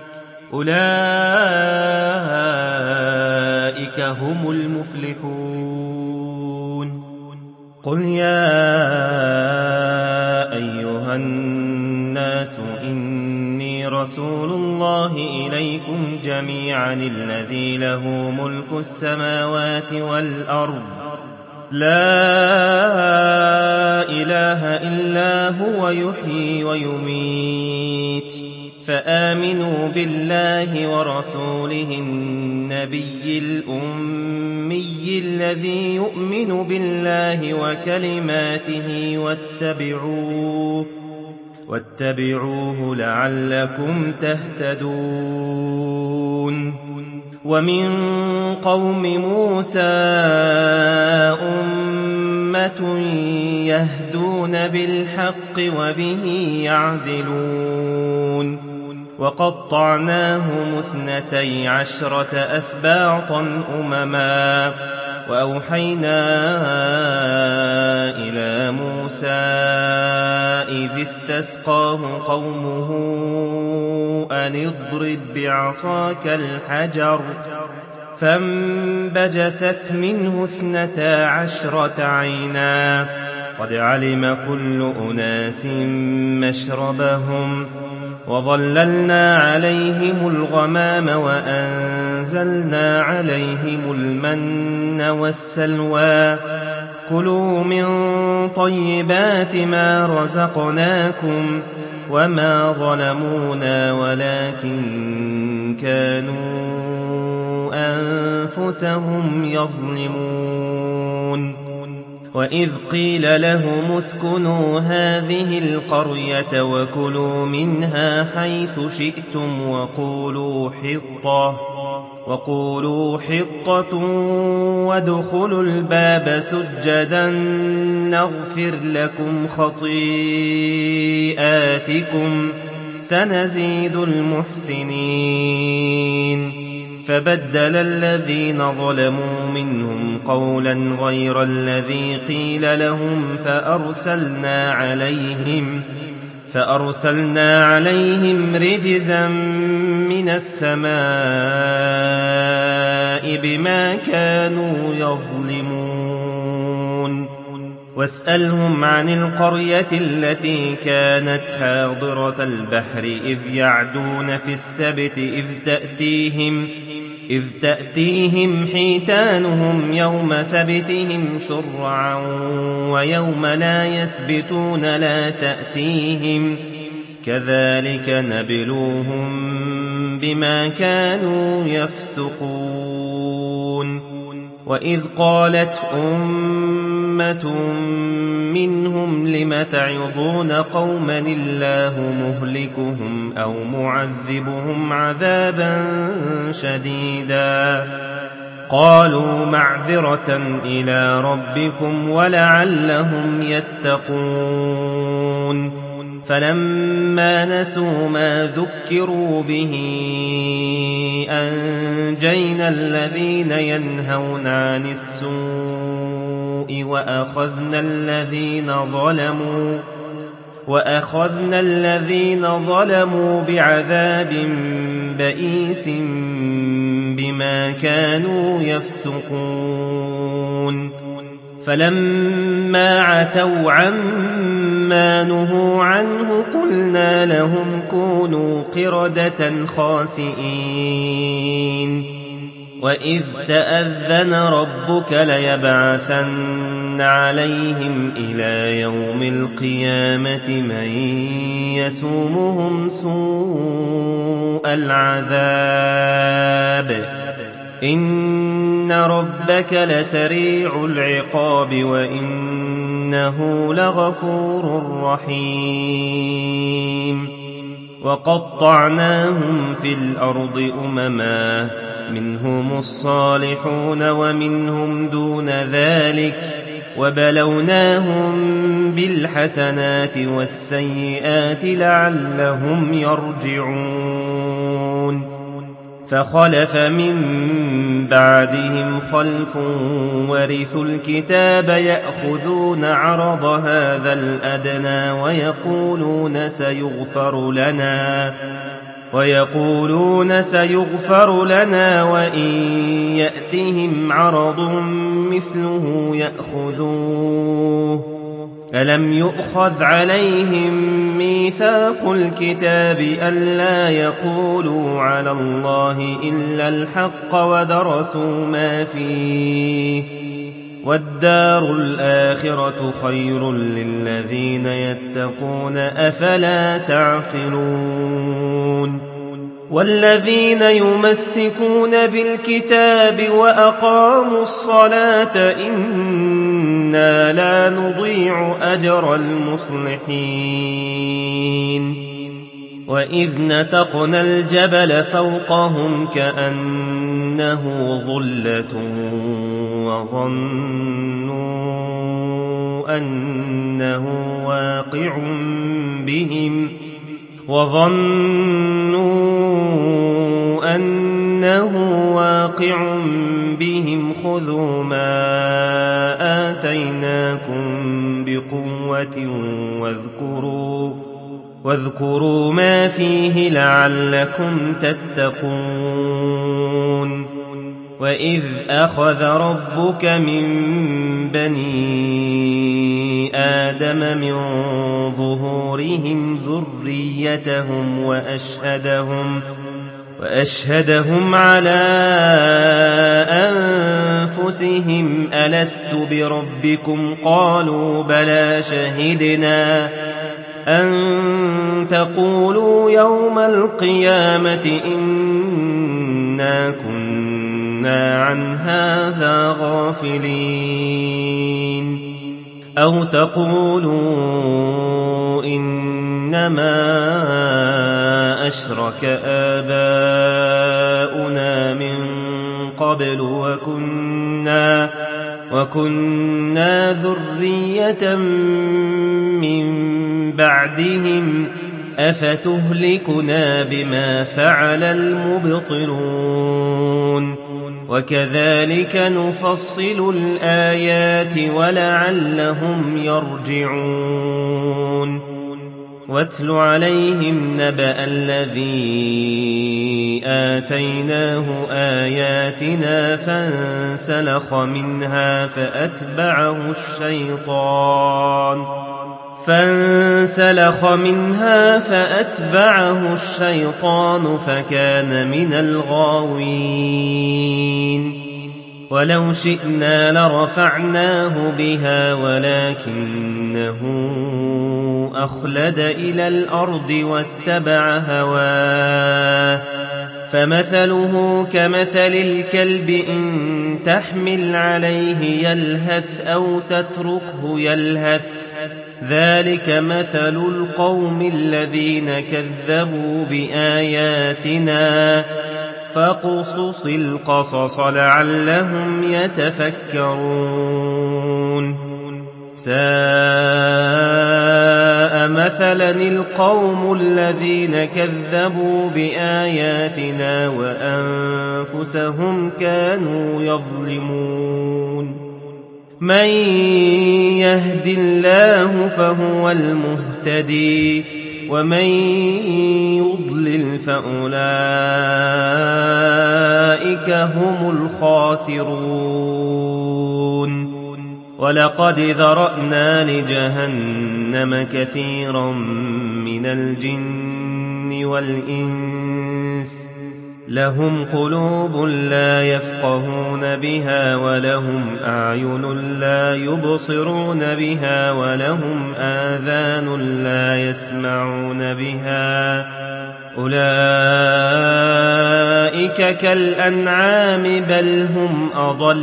أولئك هم المفلحون. قل يا أيها الناس إني رسول الله إليكم جميعا الذي له ملك السماوات والأرض لا إله إلا هو يحيي ويميت فآمنوا بالله ورسوله النبي الأمي الذي يؤمن بالله وكلماته واتبعوه واتبعوه لعلكم تهتدون ومن قوم موسى أمة يهدون بالحق وبه يعدلون وقطعناهم اثنتي عشرة أسباطا أمما وأوحينا إلى موسى إذ استسقاه قومه أن اضرب بعصاك الحجر فانبجست منه اثنتا عشرة عينا قد علم كل أناس مشربهم وظللنا عليهم الغمام وأنزلنا عليهم المن والسلوى كلوا من طيبات ما رزقناكم وما ظلمونا ولكن كانوا أنفسهم يظلمون وإذ قيل لهم اسكنوا هذه القرية وكلوا منها حيث شئتم وقولوا حطة وقولوا حطة وادخلوا الباب سجدا نغفر لكم خطيئاتكم سنزيد المحسنين فبدل الذين ظلموا منهم قولا غير الذي قيل لهم فأرسلنا عليهم فأرسلنا عليهم رجزا من السماء بما كانوا يظلمون واسألهم عن القرية التي كانت حاضرة البحر إذ يعدون في السبت إذ تأتيهم إذ تأتيهم حيتانهم يوم سبتهم شرعا ويوم لا يسبتون لا تأتيهم كذلك نبلوهم بما كانوا يفسقون وإذ قالت أمة منهم لم تعظون قوما الله مهلكهم أو معذبهم عذابا شديدا قالوا معذرة إلى ربكم ولعلهم يتقون فلما نسوا ما ذكروا به أنجينا الذين ينهون عن السوء وأخذنا الذين ظلموا وأخذنا الذين ظلموا بعذاب بئيس بما كانوا يفسقون فلما عتوا عما نهوا عنه قلنا لهم كونوا قردة خاسئين وإذ تأذن ربك ليبعثن عليهم إلى يوم القيامة من يسومهم سوء العذاب إن ربك لسريع العقاب وإنه لغفور رحيم وقطعناهم في الأرض أمما منهم الصالحون ومنهم دون ذلك وبلوناهم بالحسنات والسيئات لعلهم يرجعون فخلف من بعدهم خلف ورثوا الكتاب يأخذون عرض هذا الأدنى ويقولون سيغفر لنا ويقولون سيغفر لنا وإن يأتهم عرض مثله يأخذوه ألم يؤخذ عليهم ميثاق الكتاب ألا يقولوا على الله إلا الحق ودرسوا ما فيه والدار الآخرة خير للذين يتقون أفلا تعقلون والذين يمسكون بالكتاب وأقاموا الصلاة إنا لا نضيع أجر المصلحين وإذ نتقنا الجبل فوقهم كأنه ظلة وظنوا أنه واقع بهم وظنوا أنه واقع بهم خذوا ما آتيناكم بقوة واذكروا واذكروا ما فيه لعلكم تتقون وإذ أخذ ربك من بني آدم من ظهورهم ذريتهم وأشهدهم وأشهدهم على أنفسهم ألست بربكم قالوا بلى شهدنا أن تقولوا يوم القيامة إنا كنا عن هذا غافلين أو تقولوا إنما أشرك آباؤنا من قبل وكنا وكنا ذرية من بعدهم أفتهلكنا بما فعل المبطلون وكذلك نفصل الآيات ولعلهم يرجعون واتل عليهم نبأ الذي آتيناه آياتنا فانسلخ منها فأتبعه الشيطان فانسلخ منها فأتبعه الشيطان فكان من الغاوين ولو شئنا لرفعناه بها ولكنه أخلد إلى الأرض واتبع هواه فمثله كمثل الكلب إن تحمل عليه يلهث أو تتركه يلهث ذلك مثل القوم الذين كذبوا بآياتنا فاقصص القصص لعلهم يتفكرون ساء مثلا القوم الذين كذبوا بآياتنا وأنفسهم كانوا يظلمون من يهد الله فهو المهتدي ومن يضلل فأولئك هم الخاسرون ولقد ذرأنا لجهنم كثيرا من الجن والإنس لهم قلوب لا يفقهون بها ولهم أعين لا يبصرون بها ولهم آذان لا يسمعون بها أولئك كالأنعام بل هم أضل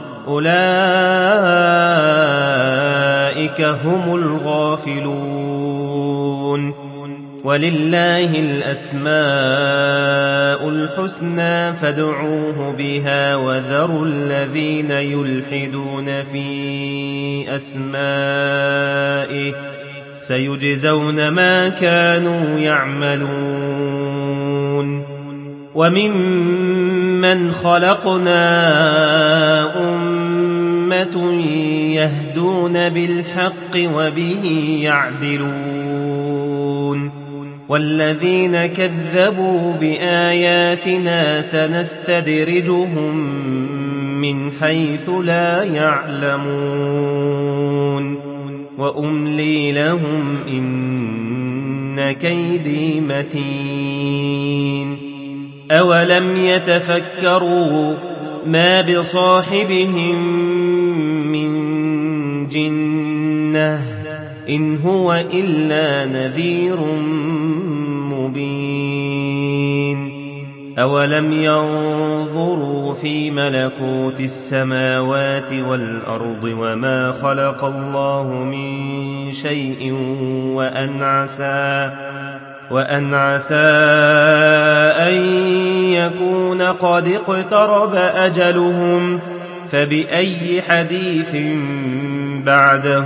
أولئك هم الغافلون ولله الأسماء الحسنى فادعوه بها وذروا الذين يلحدون في أسمائه سيجزون ما كانوا يعملون وممن خلقنا أمة يهدون بالحق وبه يعدلون والذين كذبوا بآياتنا سنستدرجهم من حيث لا يعلمون وأملي لهم إن كيدي متين أولم يتفكروا ما بصاحبهم من جنة إن هو إلا نذير مبين أولم ينظروا في ملكوت السماوات والأرض وما خلق الله من شيء وأن عسى, وأن عسى أن يكون قد اقترب أجلهم فبأي حديث بعده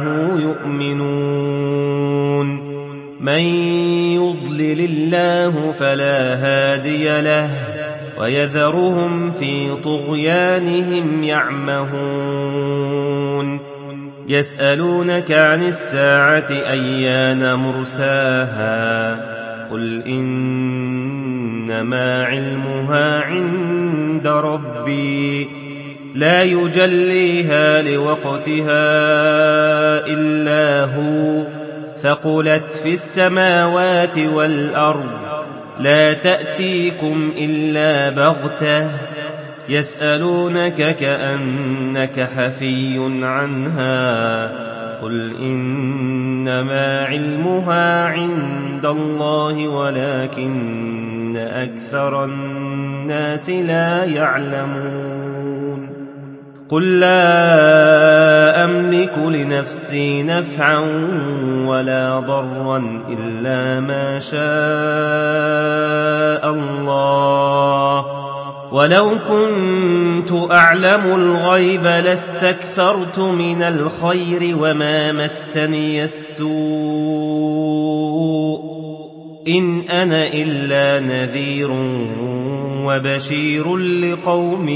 يؤمنون من يضلل الله فلا هادي له ويذرهم في طغيانهم يعمهون يسألونك عن الساعة أيان مرساها قل إنما علمها عند ربي لا يجليها لوقتها إلا هو ثقلت في السماوات والأرض لا تأتيكم إلا بغتة يسألونك كأنك حفي عنها قل إنما علمها عند الله ولكن أكثر الناس لا يعلمون قل لا أملك لنفسي نفعا ولا ضرا إلا ما شاء الله ولو كنت أعلم الغيب لاستكثرت من الخير وما مسني السوء إن أنا إلا نذير وبشير لقوم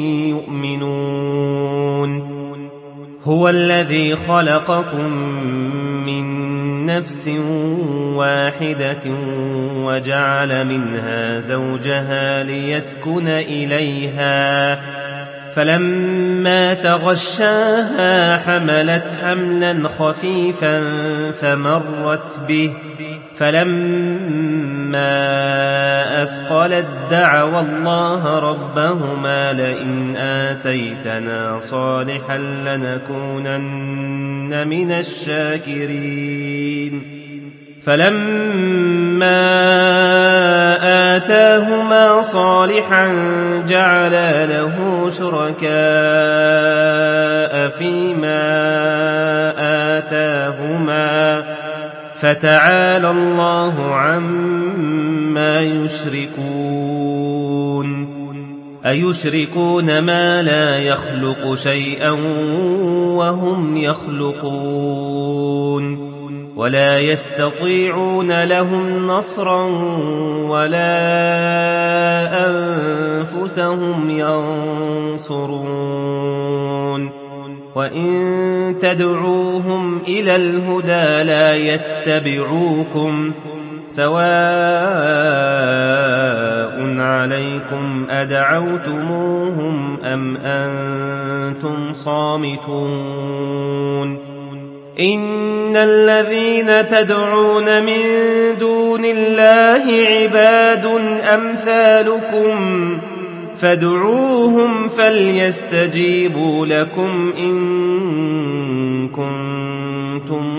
يؤمنون هو الذي خلقكم من نفس واحدة وجعل منها زوجها ليسكن إليها فلما تغشاها حملت حملا خفيفا فمرت به فلما أثقلت دعوا الله ربهما لئن آتيتنا صالحا لنكونن من الشاكرين فلما آتاهما صالحا جعلا له شركاء فيما آتاهما فتعالى الله عما يشركون أيشركون ما لا يخلق شيئا وهم يخلقون ولا يستطيعون لهم نصرا ولا أنفسهم ينصرون وإن تدعوهم إلى الهدى لا يتبعوكم سواء عليكم أدعوتموهم أم أنتم صامتون إن الذين تدعون من دون الله عباد أمثالكم فادعوهم فليستجيبوا لكم إن كنتم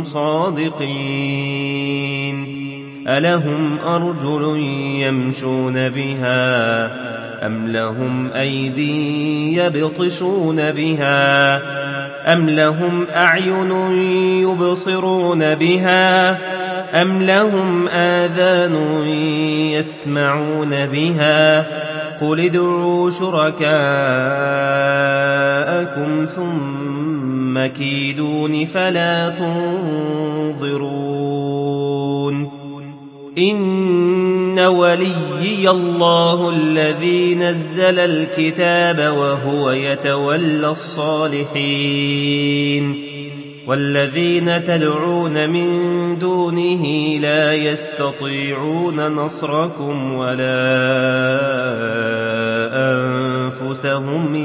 صادقين ألهم أرجل يمشون بها أم لهم أيدي يبطشون بها أم لهم أعين يبصرون بها أم لهم آذان يسمعون بها قل ادعوا شركاءكم ثم كيدون فلا تنظرون إن وليي الله الذي نزل الكتاب وهو يتولى الصالحين والذين تدعون من دونه لا يستطيعون نصركم ولا أنفسهم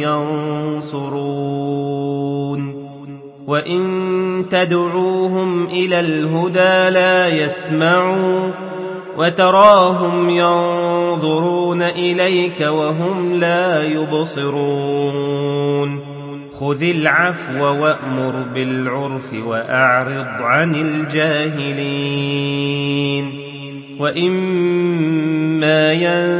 ينصرون وإن تدعوهم إلى الهدى لا يسمعوا وتراهم ينظرون إليك وهم لا يبصرون خذ العفو وأمر بالعرف وأعرض عن الجاهلين وإما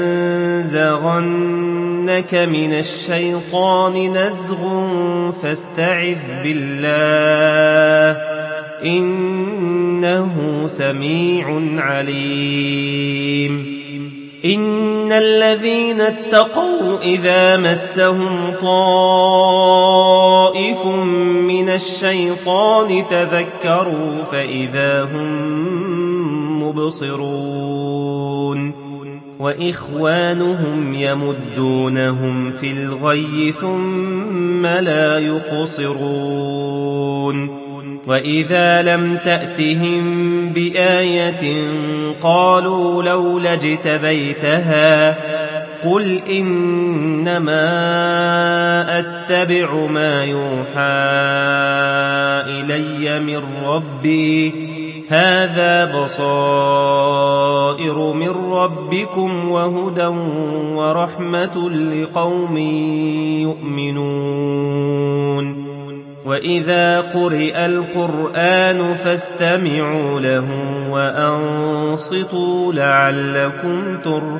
ينزغنك من الشيطان نزغ فاستعذ بالله إنه سميع عليم إن الذين اتقوا إذا مسهم طائف من الشيطان تذكروا فإذا هم مبصرون وإخوانهم يمدونهم في الغي ثم لا يقصرون وإذا لم تأتهم بآية قالوا لولا اجتبيتها قل إنما أتبع ما يوحى إلي من ربي هذا بصائر من ربكم وهدى ورحمة لقوم يؤمنون وإذا قرئ القرآن فاستمعوا له وأنصتوا لعلكم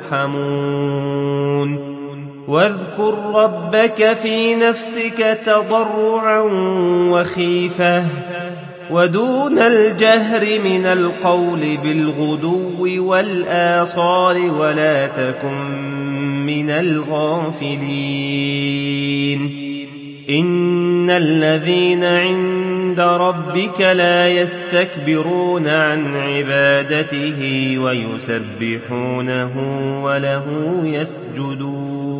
ترحمون واذكر ربك في نفسك تضرعا وخيفة ودون الجهر من القول بالغدو والآصال ولا تكن من الغافلين إن الذين عند ربك لا يستكبرون عن عبادته ويسبحونه وله يسجدون